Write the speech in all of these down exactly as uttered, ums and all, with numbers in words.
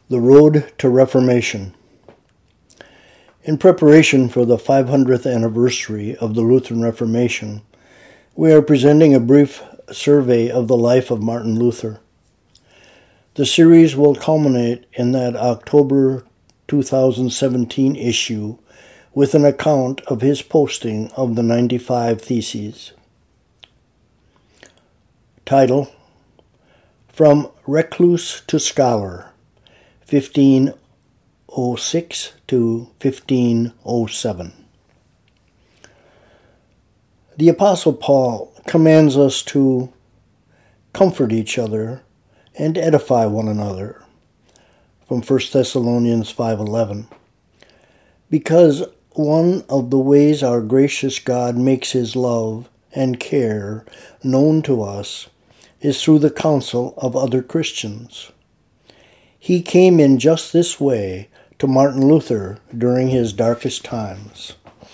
The Road to Reformation. In preparation for the five hundredth anniversary of the Lutheran Reformation, we are presenting a brief survey of the life of Martin Luther. The series will culminate in that October two thousand seventeen issue with an account of his posting of the ninety-five Theses. Title: From Recluse to Scholar, fifteen oh six to fifteen oh seven. The Apostle Paul commands us to comfort each other and edify one another, from First Thessalonians five eleven, because one of the ways our gracious God makes his love and care known to us is through the counsel of other Christians. He came in just this way to Martin Luther during his darkest times.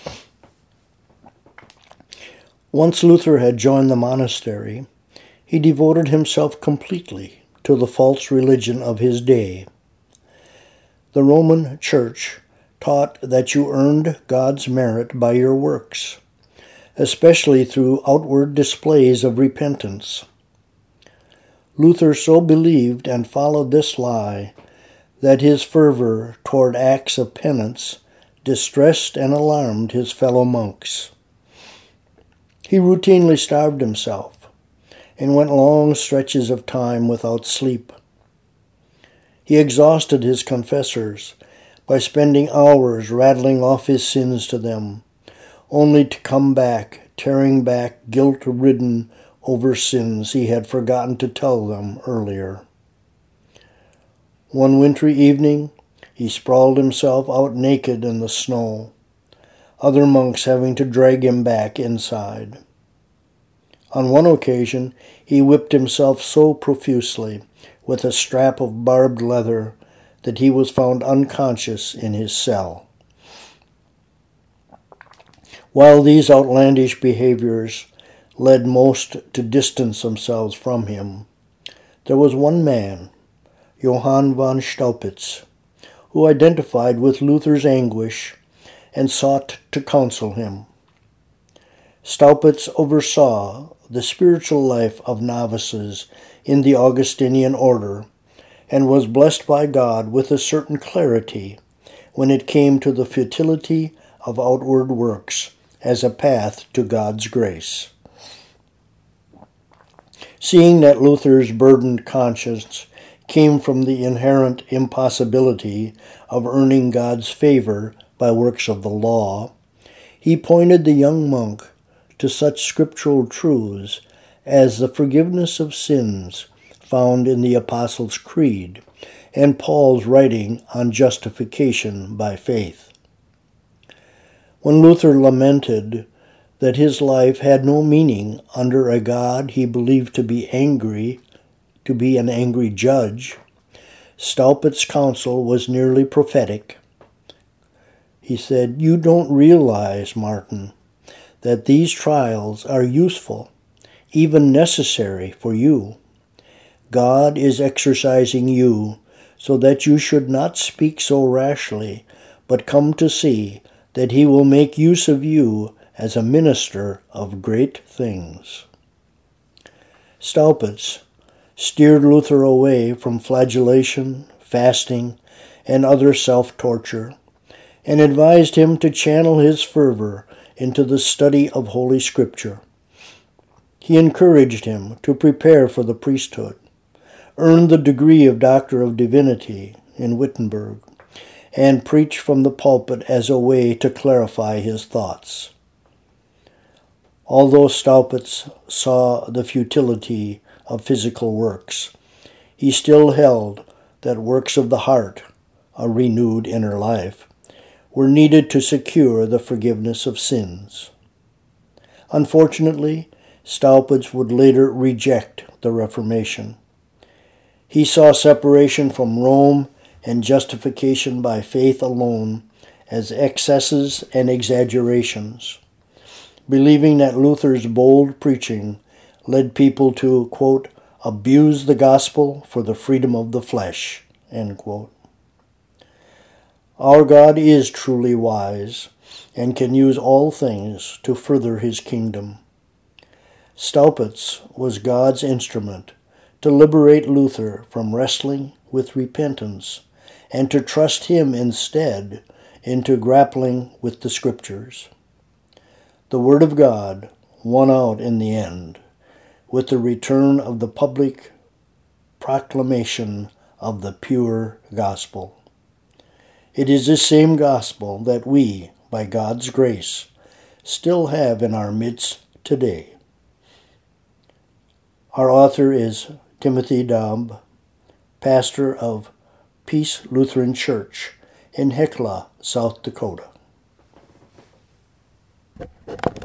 Once Luther had joined the monastery, he devoted himself completely to the false religion of his day. The Roman Church taught that you earned God's merit by your works, especially through outward displays of repentance. Luther so believed and followed this lie that his fervor toward acts of penance distressed and alarmed his fellow monks. He routinely starved himself and went long stretches of time without sleep. He exhausted his confessors by spending hours rattling off his sins to them, only to come back, tearing back guilt-ridden over sins he had forgotten to tell them earlier. One wintry evening, he sprawled himself out naked in the snow, other monks having to drag him back inside. On one occasion, he whipped himself so profusely with a strap of barbed leather that he was found unconscious in his cell. While these outlandish behaviors led most to distance themselves from him, there was one man, Johann von Staupitz, who identified with Luther's anguish and sought to counsel him. Staupitz oversaw the spiritual life of novices in the Augustinian order and was blessed by God with a certain clarity when it came to the futility of outward works as a path to God's grace. Seeing that Luther's burdened conscience came from the inherent impossibility of earning God's favor by works of the law, he pointed the young monk to such scriptural truths as the forgiveness of sins found in the Apostles' Creed and Paul's writing on justification by faith. When Luther lamented that his life had no meaning under a God he believed to be angry, to be an angry judge, Staupitz's counsel was nearly prophetic. He said, "You don't realize, Martin, that these trials are useful, even necessary for you. God is exercising you so that you should not speak so rashly, but come to see that he will make use of you as a minister of great things." Staupitz steered Luther away from flagellation, fasting, and other self-torture, and advised him to channel his fervor into the study of Holy Scripture. He encouraged him to prepare for the priesthood, earn the degree of Doctor of Divinity in Wittenberg, and preach from the pulpit as a way to clarify his thoughts. Although Staupitz saw the futility of physical works, he still held that works of the heart, a renewed inner life, were needed to secure the forgiveness of sins. Unfortunately, Staupitz would later reject the Reformation. He saw separation from Rome and justification by faith alone as excesses and exaggerations, believing that Luther's bold preaching led people to, quote, abuse the gospel for the freedom of the flesh, end quote. Our God is truly wise and can use all things to further his kingdom. Staupitz was God's instrument to liberate Luther from wrestling with repentance and to trust him instead into grappling with the Scriptures. The Word of God won out in the end with the return of the public proclamation of the pure gospel. It is this same gospel that we, by God's grace, still have in our midst today. Our author is Timothy Daub, pastor of Peace Lutheran Church in Hecla, South Dakota.